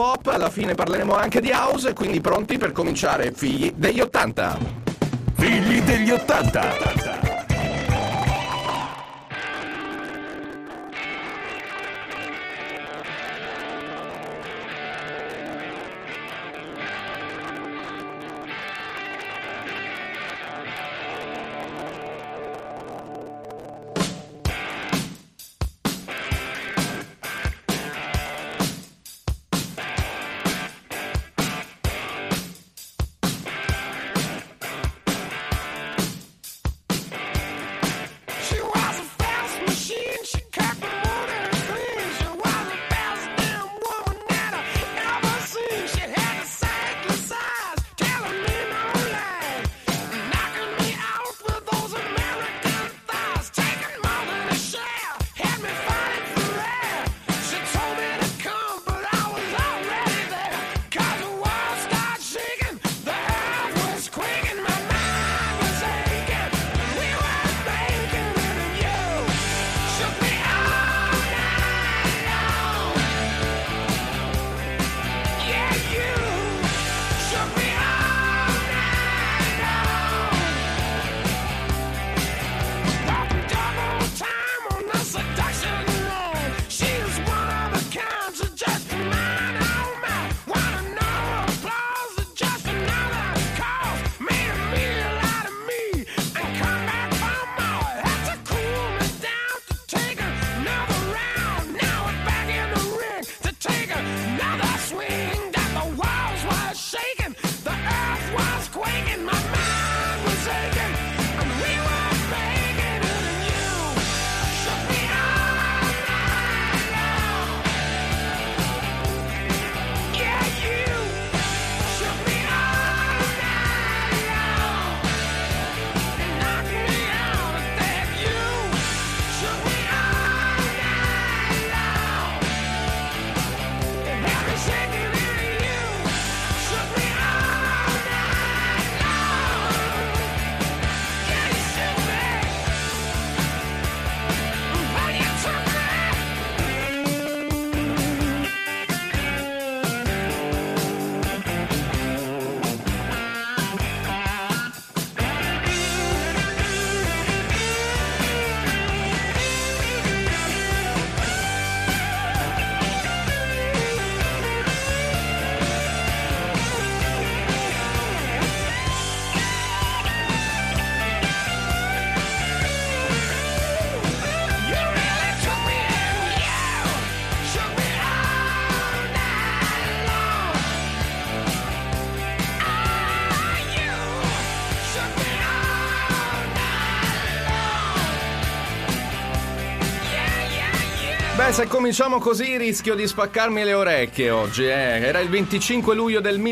pop, alla fine parleremo anche di house, quindi pronti per cominciare Figli degli 80. Figli degli 80. Se cominciamo così rischio di spaccarmi le orecchie oggi. Era il 25 luglio del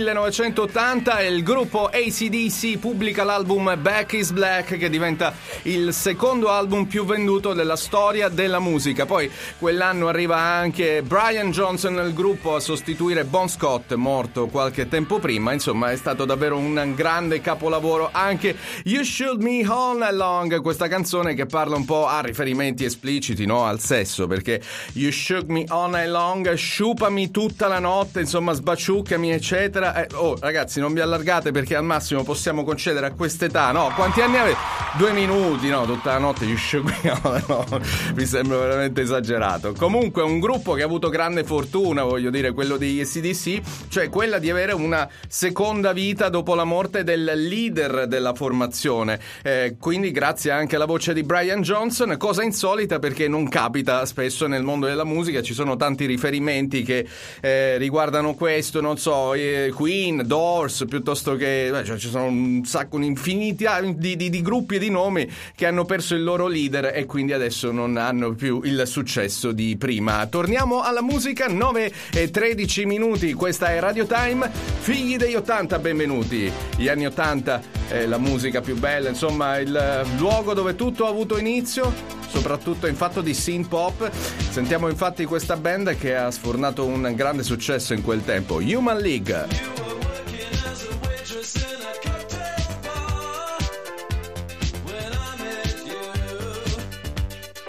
1980 e il gruppo AC/DC pubblica l'album Back is Black, che diventa il secondo album più venduto della storia della musica. Poi quell'anno arriva anche Brian Johnson nel gruppo a sostituire Bon Scott, morto qualche tempo prima. Insomma, è stato davvero un grande capolavoro anche You Should Me All Night Long, questa canzone che parla un po' a riferimenti espliciti, no? Al sesso, perché You shook me all night long, sciupami tutta la notte, insomma sbaciuccami eccetera. Oh ragazzi, non vi allargate perché al massimo possiamo concedere a quest'età, no? Quanti anni avete? 2 minuti, no? Tutta la notte You shook me all night long. Mi sembra veramente esagerato. Comunque un gruppo che ha avuto grande fortuna, voglio dire, quello degli AC/DC, cioè quella di avere una seconda vita dopo la morte del leader della formazione, quindi grazie anche alla voce di Brian Johnson, cosa insolita perché non capita spesso nel mondo della musica. Ci sono tanti riferimenti che riguardano questo, non so, Queen, Doors, piuttosto che cioè, ci sono un sacco, un'infinità di gruppi e di nomi che hanno perso il loro leader e quindi adesso non hanno più il successo di prima. Torniamo alla musica, 9:13 minuti, questa è Radio Time, Figli degli 80, benvenuti. Gli anni 80 è la musica più bella, insomma il luogo dove tutto ha avuto inizio, soprattutto in fatto di synth pop. Sentiamo infatti questa band che ha sfornato un grande successo in quel tempo, Human League.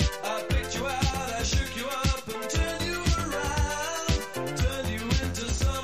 Some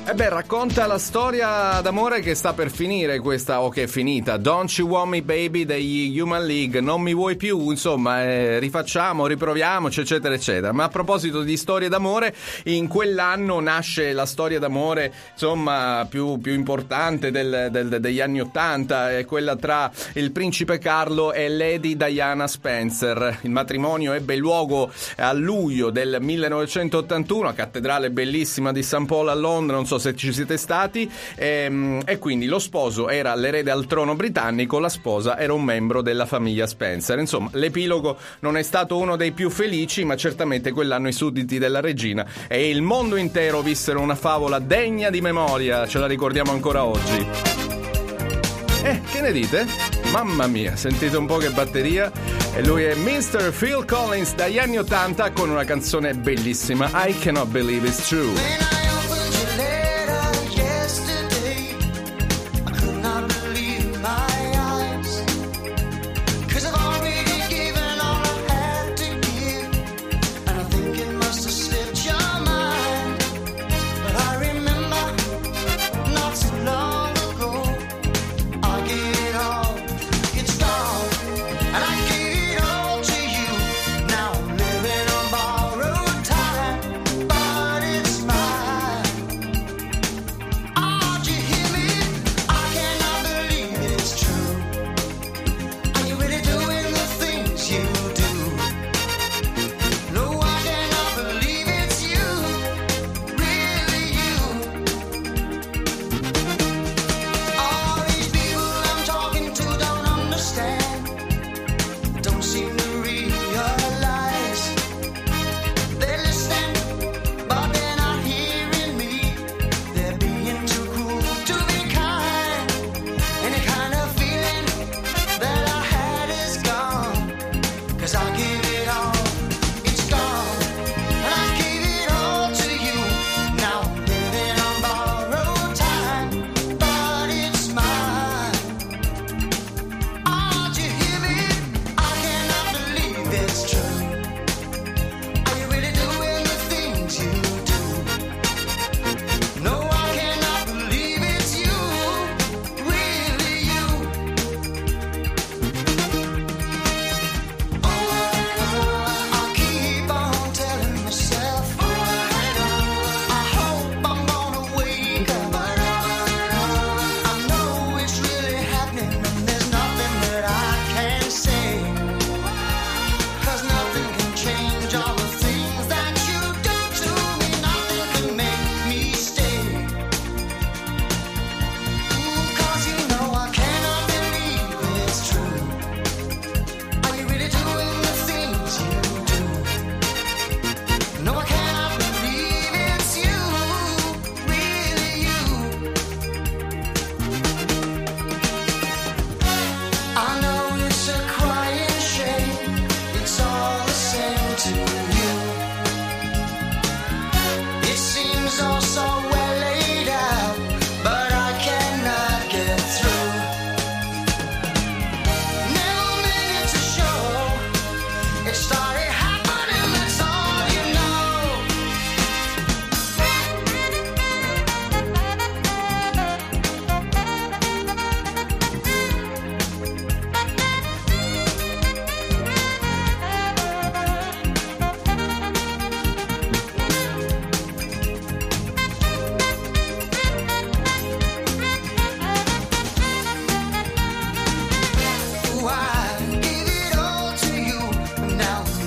Racconta la storia d'amore che sta per finire questa, o che è finita. Don't You Want Me Baby degli Human League, non mi vuoi più, insomma, rifacciamo, riproviamoci, eccetera, eccetera. Ma a proposito di storie d'amore, in quell'anno nasce la storia d'amore, insomma, più importante degli anni '80, è quella tra il principe Carlo e Lady Diana Spencer. Il matrimonio ebbe luogo a luglio del 1981, a cattedrale bellissima di St. Paul a Londra, non so se ci siete stati, e quindi lo sposo era l'erede al trono britannico, la sposa era un membro della famiglia Spencer. Insomma, l'epilogo non è stato uno dei più felici, ma certamente quell'anno i sudditi della regina e il mondo intero vissero una favola degna di memoria, ce la ricordiamo ancora oggi. Che ne dite? Mamma mia, sentite un po' che batteria. E lui è Mr. Phil Collins dagli anni '80 con una canzone bellissima, I Cannot Believe It's True. Now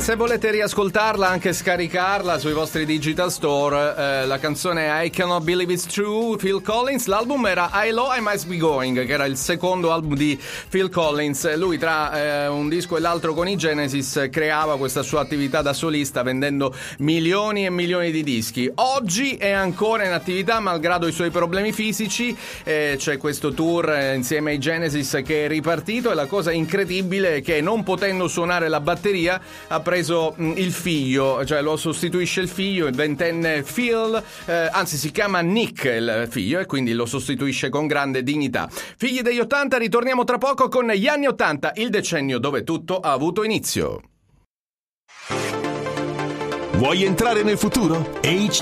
se volete riascoltarla, anche scaricarla sui vostri digital store, la canzone I Cannot Believe It's True, Phil Collins. L'album era I Know I Must Be Going, che era il secondo album di Phil Collins. Lui tra un disco e l'altro con i Genesis creava questa sua attività da solista, vendendo milioni e milioni di dischi. Oggi è ancora in attività malgrado i suoi problemi fisici. C'è questo tour insieme ai Genesis che è ripartito, e la cosa incredibile è che, non potendo suonare la batteria, ha preso il figlio, cioè lo sostituisce il figlio, il ventenne Phil, anzi si chiama Nick il figlio, e quindi lo sostituisce con grande dignità. Figli degli 80, ritorniamo tra poco con gli anni 80, il decennio dove tutto ha avuto inizio. Vuoi entrare nel futuro?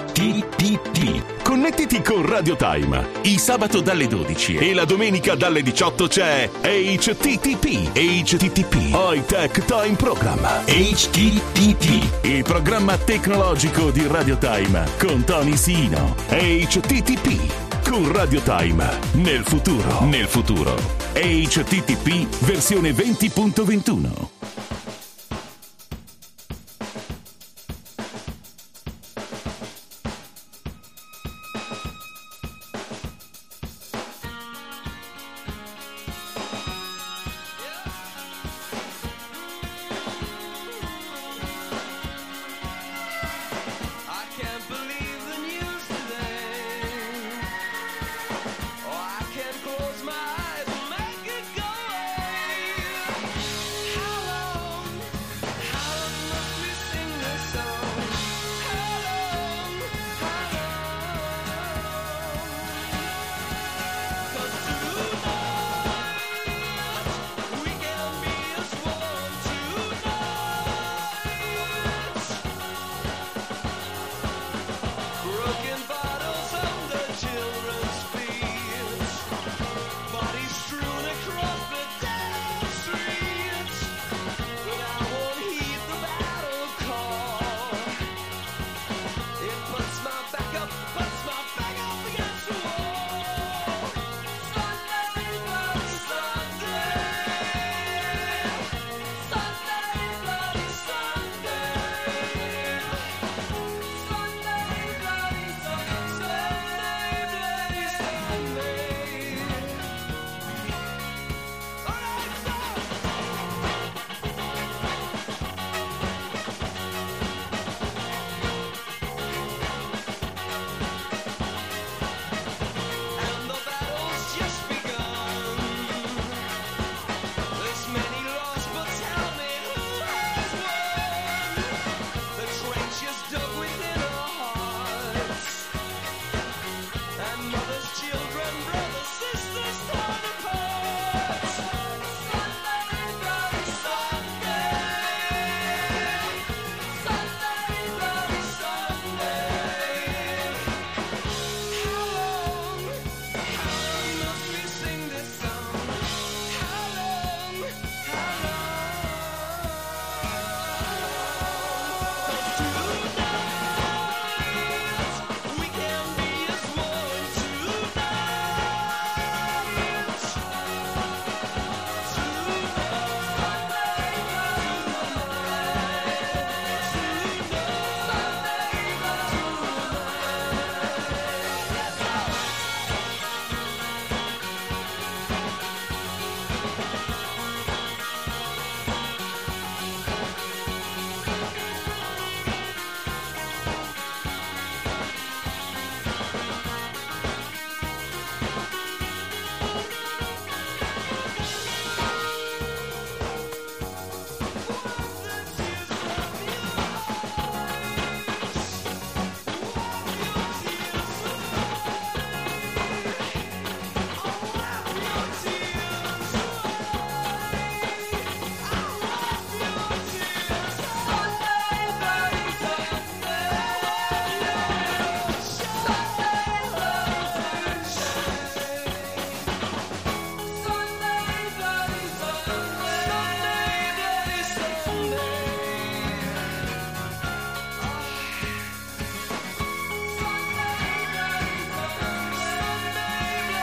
HTTP. Connettiti con Radio Time. Il sabato dalle 12 e la domenica dalle 18 c'è HTTP. HTTP. High Tech Time Program. HTTP. Il programma tecnologico di Radio Time con Tony Sino. HTTP. Con Radio Time. Nel futuro. Nel futuro. HTTP versione 20.21.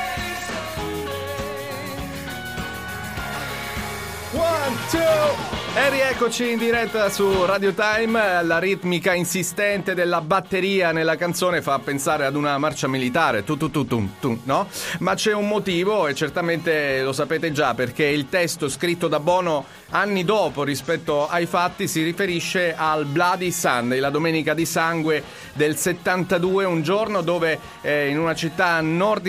One, two. E rieccoci in diretta su Radio Time. La ritmica insistente della batteria nella canzone fa pensare ad una marcia militare, no? Ma c'è un motivo e certamente lo sapete già, perché il testo scritto da Bono anni dopo rispetto ai fatti si riferisce al Bloody Sunday, la domenica di sangue del 72, un giorno dove in una città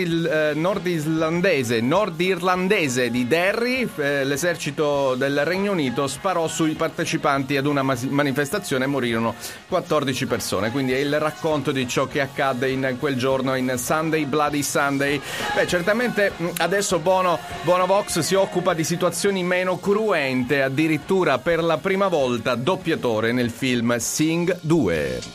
nordirlandese di Derry l'esercito del Regno Unito sparò sui partecipanti ad una manifestazione e morirono 14 persone. Quindi è il racconto di ciò che accadde in quel giorno, in Sunday, Bloody Sunday. Beh, certamente adesso Bono Vox si occupa di situazioni meno cruente, addirittura per la prima volta doppiatore nel film Sing 2.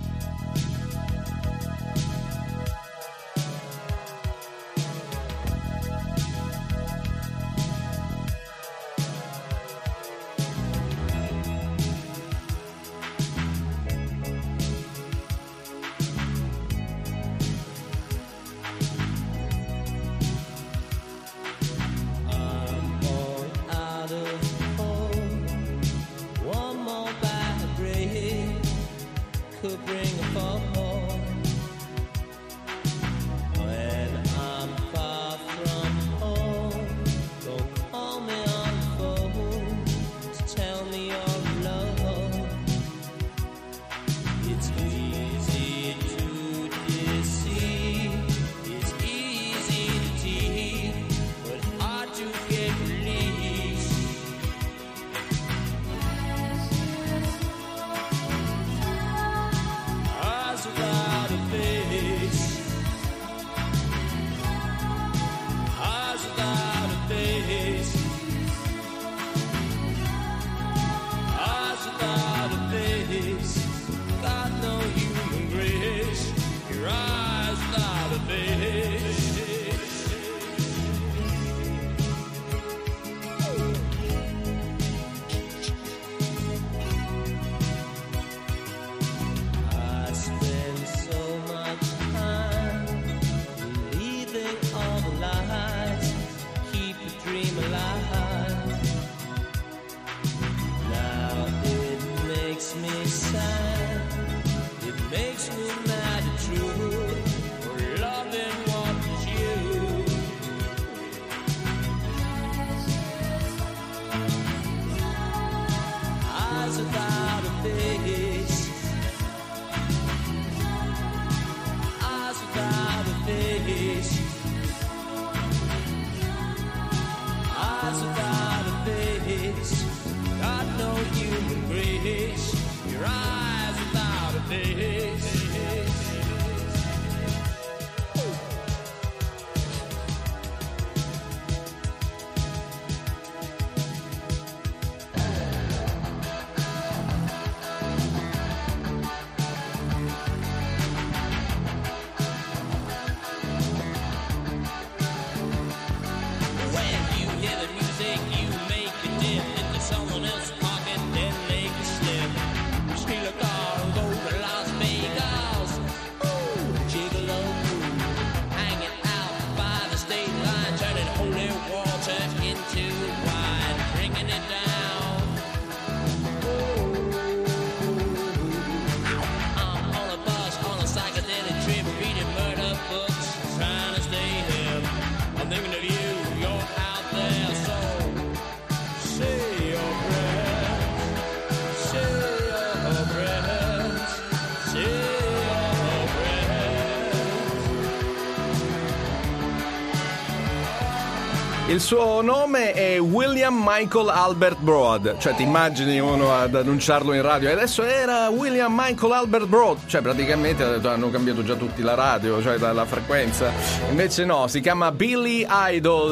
Il suo nome è William Michael Albert Broad, cioè ti immagini uno ad annunciarlo in radio e adesso era William Michael Albert Broad, cioè praticamente hanno cambiato già tutti la radio, cioè la frequenza. Invece no, si chiama Billy Idol.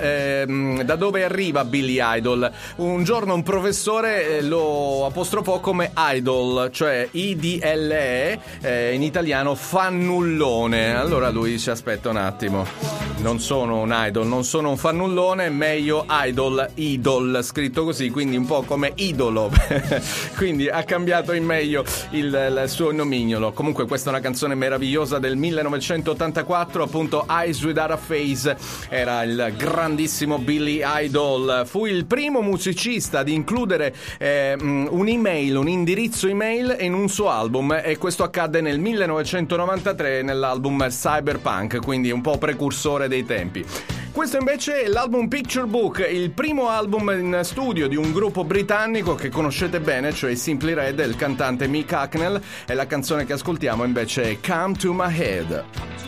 Da dove arriva Billy Idol? Un giorno un professore lo apostrofò come idol, cioè IDLE, in italiano fannullone. Allora lui dice: aspetta un attimo, non sono un idol, non sono un fannullone, fannullone, meglio idol, scritto così, quindi un po' come idolo. Quindi ha cambiato in meglio il suo nomignolo. Comunque questa è una canzone meravigliosa del 1984, appunto Eyes Without a Face, era il grandissimo Billy Idol. Fu il primo musicista ad includere un'email, un indirizzo email in un suo album, e questo accadde nel 1993 nell'album Cyberpunk, quindi un po' precursore dei tempi. Questo invece è l'album Picture Book, il primo album in studio di un gruppo britannico che conoscete bene, cioè Simply Red, il cantante Mick Hucknall, e la canzone che ascoltiamo invece è Come to My Head.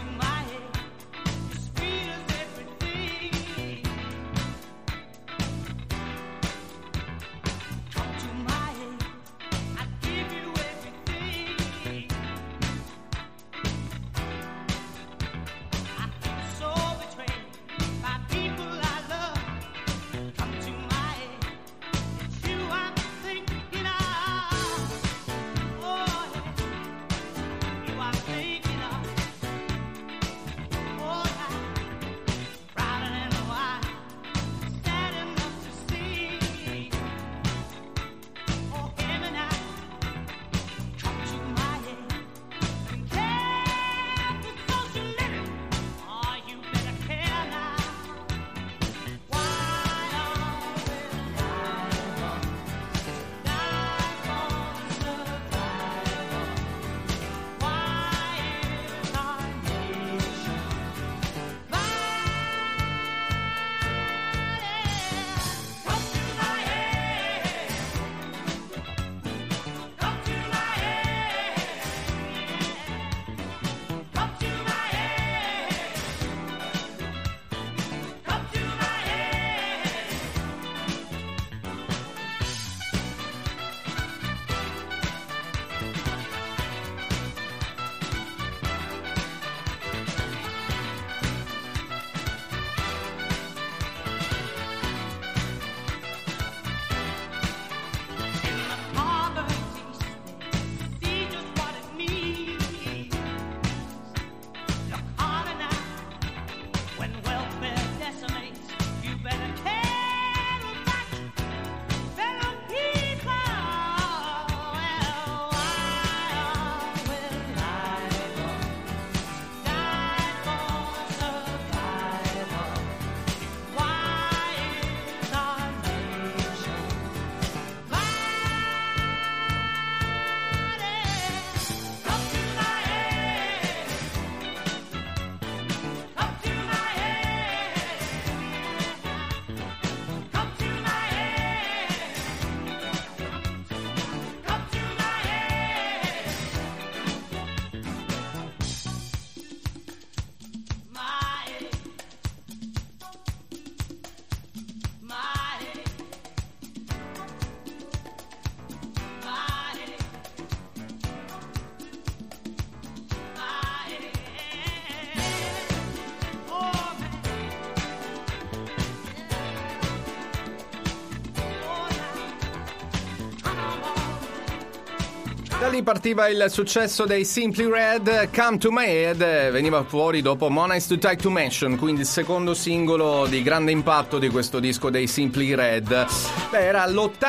Da lì partiva il successo dei Simply Red, Come to My Head veniva fuori dopo Money's Too Tight to Mention, quindi il secondo singolo di grande impatto di questo disco dei Simply Red. Beh, era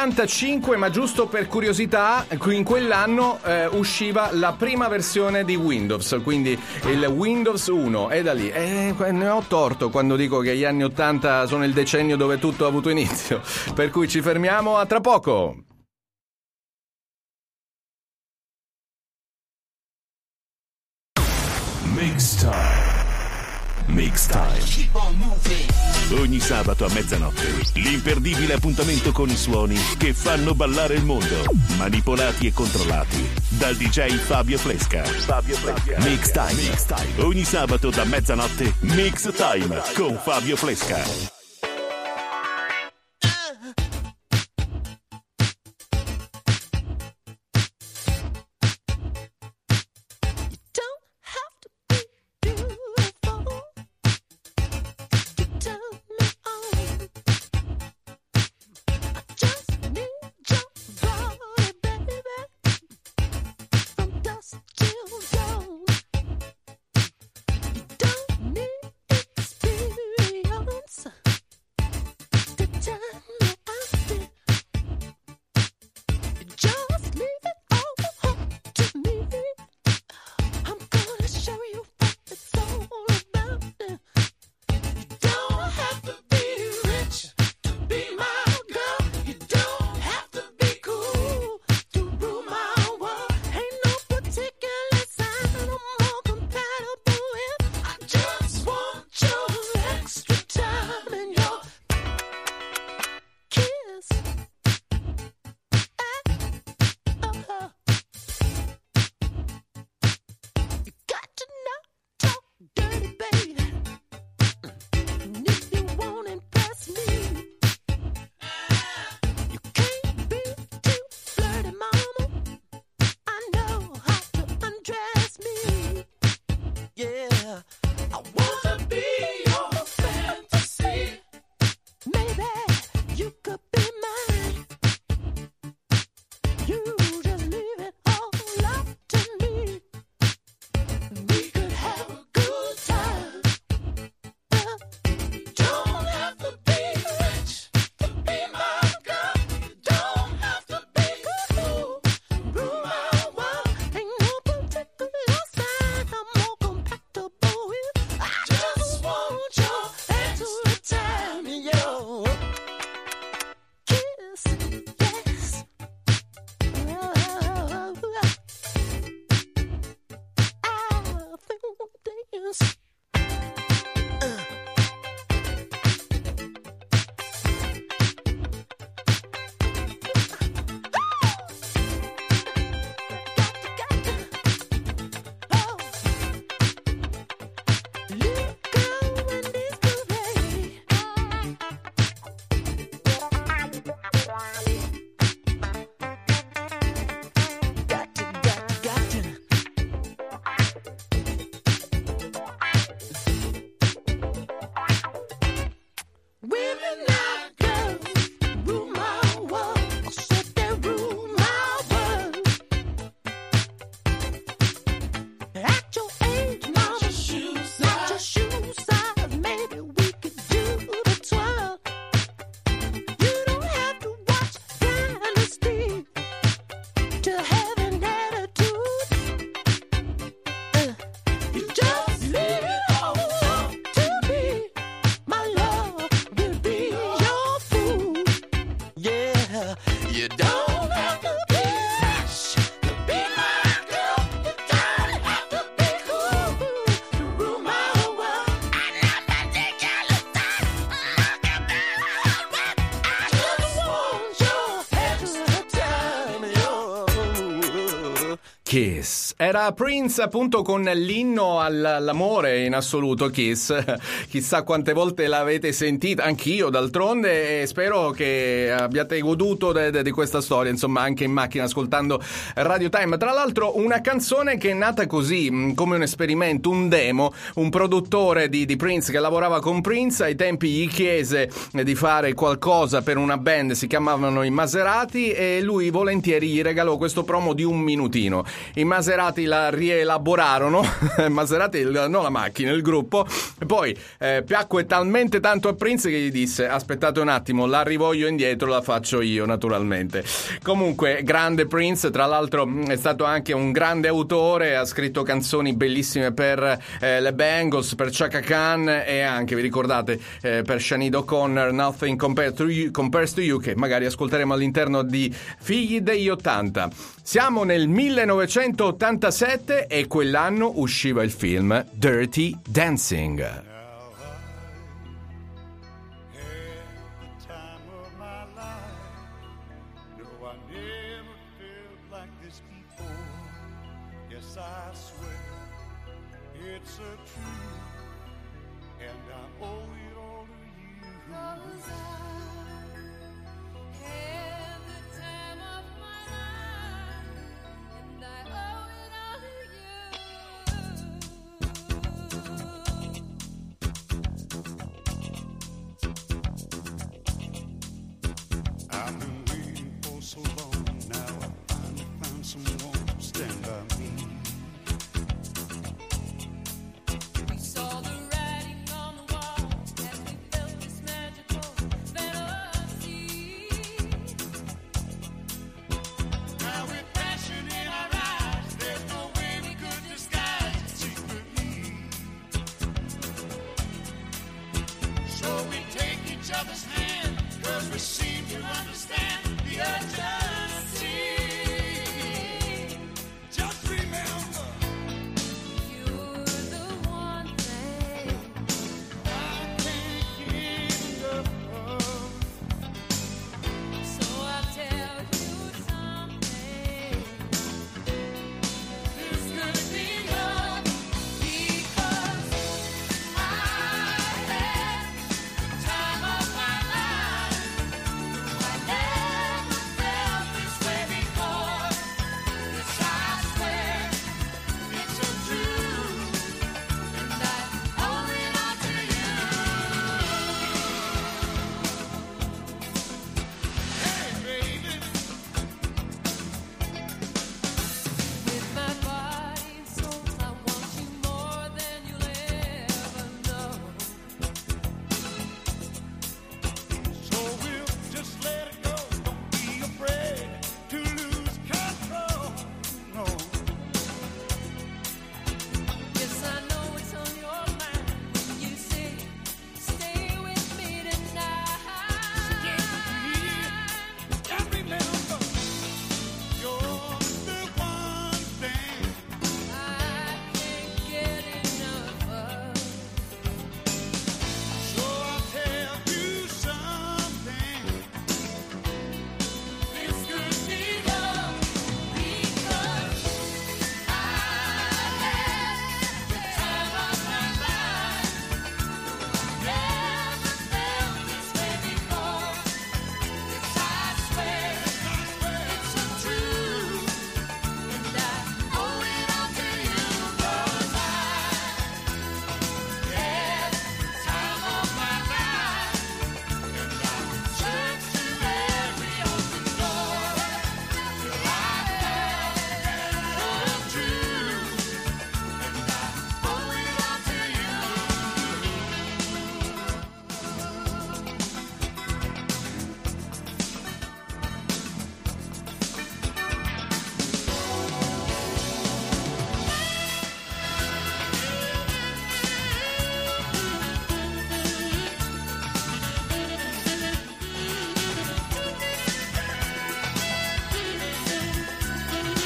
l'85, ma giusto per curiosità, in quell'anno usciva la prima versione di Windows, quindi il Windows 1, e da lì ne ho torto quando dico che gli anni 80 sono il decennio dove tutto ha avuto inizio, per cui ci fermiamo a tra poco. Mix Time. Ogni sabato a mezzanotte, l'imperdibile appuntamento con i suoni che fanno ballare il mondo, manipolati e controllati dal DJ Fabio Flesca. Mix Time. Ogni sabato da mezzanotte, Mix Time con Fabio Flesca. Kiss. Era Prince appunto con l'inno all'amore in assoluto, Kiss. Chissà quante volte l'avete sentita, anch'io d'altronde, e spero che abbiate goduto di questa storia, insomma, anche in macchina ascoltando Radio Time. Tra l'altro una canzone che è nata così, come un esperimento, un demo. Un produttore di Prince che lavorava con Prince ai tempi gli chiese di fare qualcosa per una band, si chiamavano i Maserati, e lui volentieri gli regalò questo promo di 1 minutino. I Maserati la rielaborarono, Maserati non la macchina, il gruppo, e poi piacque talmente tanto a Prince che gli disse: aspettate un attimo, la rivoglio indietro, la faccio io naturalmente. Comunque grande Prince, tra l'altro è stato anche un grande autore, ha scritto canzoni bellissime per le Bangles, per Chaka Khan, e anche, vi ricordate, per Sinead O'Connor, Nothing Compares to You, che magari ascolteremo all'interno di Figli degli 80. Siamo nel 1987 e quell'anno usciva il film Dirty Dancing.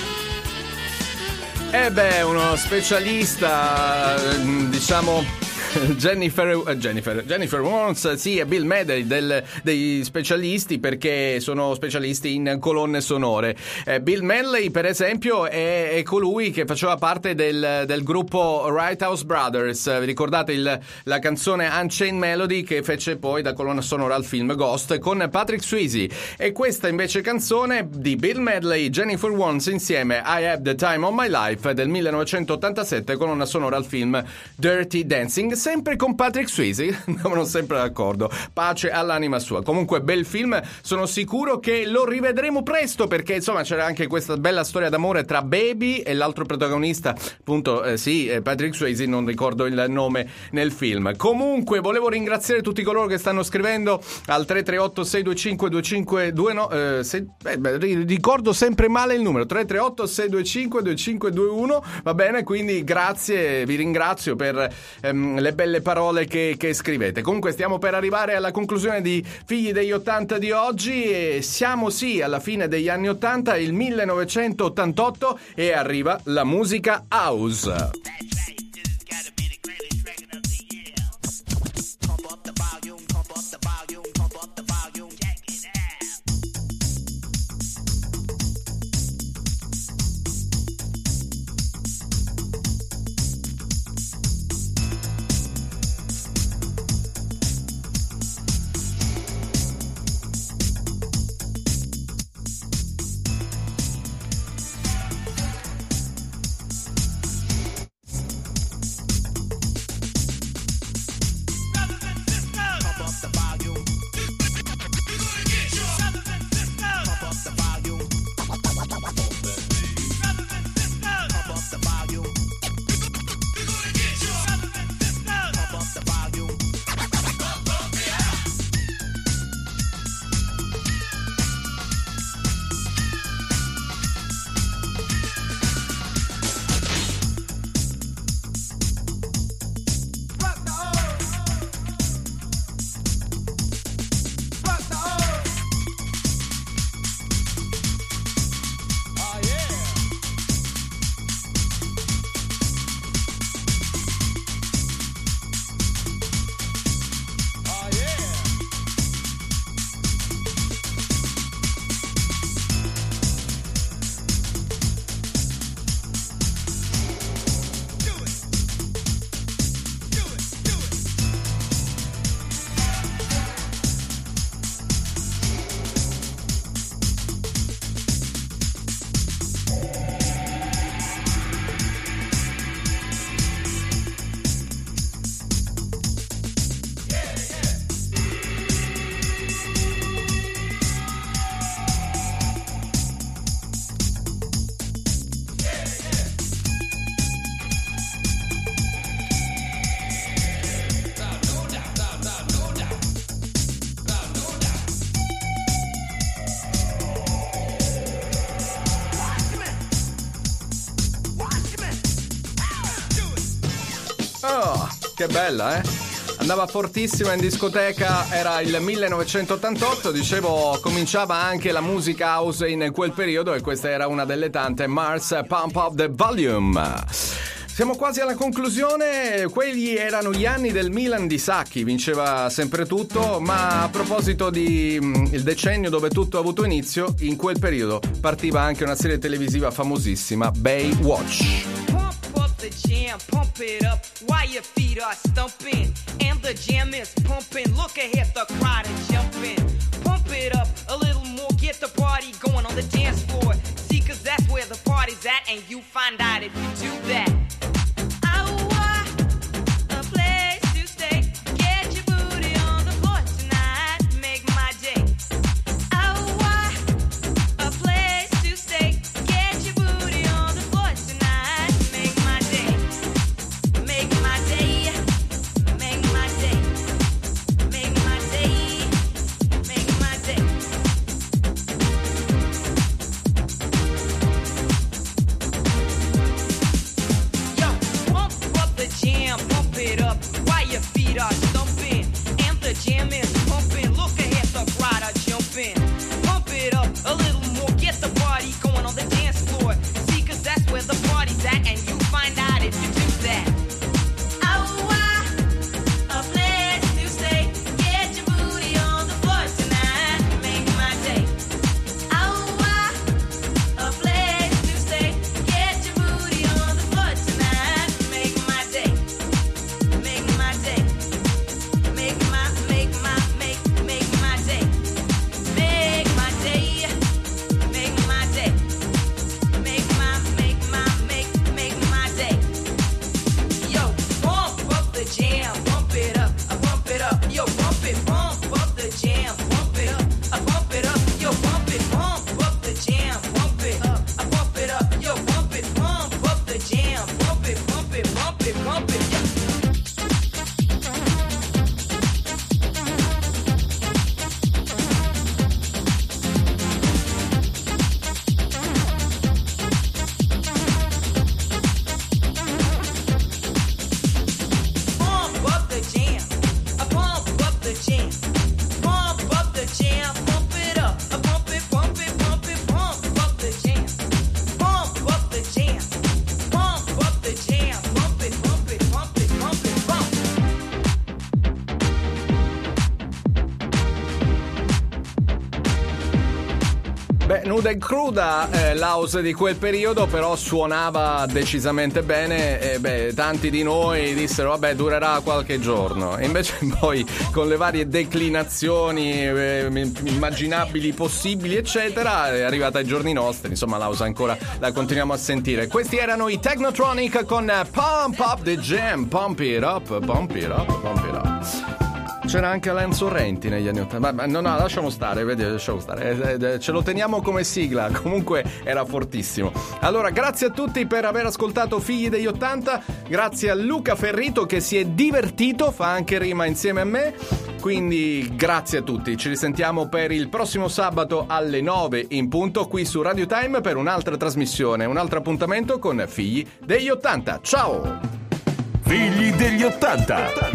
Uno specialista, diciamo, Jennifer Warnes, sì, e Bill Medley dei specialisti, perché sono specialisti in colonne sonore. Bill Medley, per esempio, è colui che faceva parte del gruppo Wrighthouse Brothers. Vi ricordate la canzone Unchained Melody, che fece poi da colonna sonora al film Ghost con Patrick Swayze? E questa invece canzone di Bill Medley, Jennifer Warnes insieme, I Have the Time of My Life, del 1987, colonna sonora al film Dirty Dancing, sempre con Patrick Swayze. Andavano sempre d'accordo, pace all'anima sua. Comunque bel film, sono sicuro che lo rivedremo presto, perché insomma c'era anche questa bella storia d'amore tra Baby e l'altro protagonista, appunto Patrick Swayze, non ricordo il nome nel film. Comunque volevo ringraziare tutti coloro che stanno scrivendo al 338 625 2529, ricordo sempre male il numero, 338 625 2521, va bene? Quindi grazie, vi ringrazio per le belle parole che scrivete. Comunque stiamo per arrivare alla conclusione di Figli degli 80 di oggi, e siamo sì alla fine degli anni 80, il 1988, e arriva la musica house. Oh, che bella, Andava fortissima in discoteca, era il 1988, dicevo, cominciava anche la musica house in quel periodo, e questa era una delle tante, Mars, Pump Up the Volume. Siamo quasi alla conclusione. Quelli erano gli anni del Milan di Sacchi, vinceva sempre tutto, ma a proposito di il decennio dove tutto ha avuto inizio, in quel periodo partiva anche una serie televisiva famosissima, Baywatch. The jam, pump it up while your feet are stumping. And the jam is pumping. Look ahead, the crowd is jumping. Pump it up a little more, get the party going on the dance floor. See, cause that's where the party's at, and you find out if you do that. nuda e cruda, l'house di quel periodo, però suonava decisamente bene e tanti di noi dissero vabbè durerà qualche giorno, e invece poi con le varie declinazioni immaginabili, possibili eccetera, è arrivata ai giorni nostri, insomma l'house ancora la continuiamo a sentire. Questi erano i Technotronic con Pump Up the Jam, Pump It Up, Pump It Up, Pump It Up. C'era anche Alain Sorrenti negli anni 80. Ma no, lasciamo stare, lasciamo stare. Ce lo teniamo come sigla. Comunque era fortissimo. Allora, grazie a tutti per aver ascoltato Figli degli 80. Grazie a Luca Ferrito che si è divertito, fa anche rima insieme a me. Quindi grazie a tutti. Ci risentiamo per il prossimo sabato alle 9 in punto qui su Radio Time per un'altra trasmissione, un altro appuntamento con Figli degli 80. Ciao! Figli degli 80.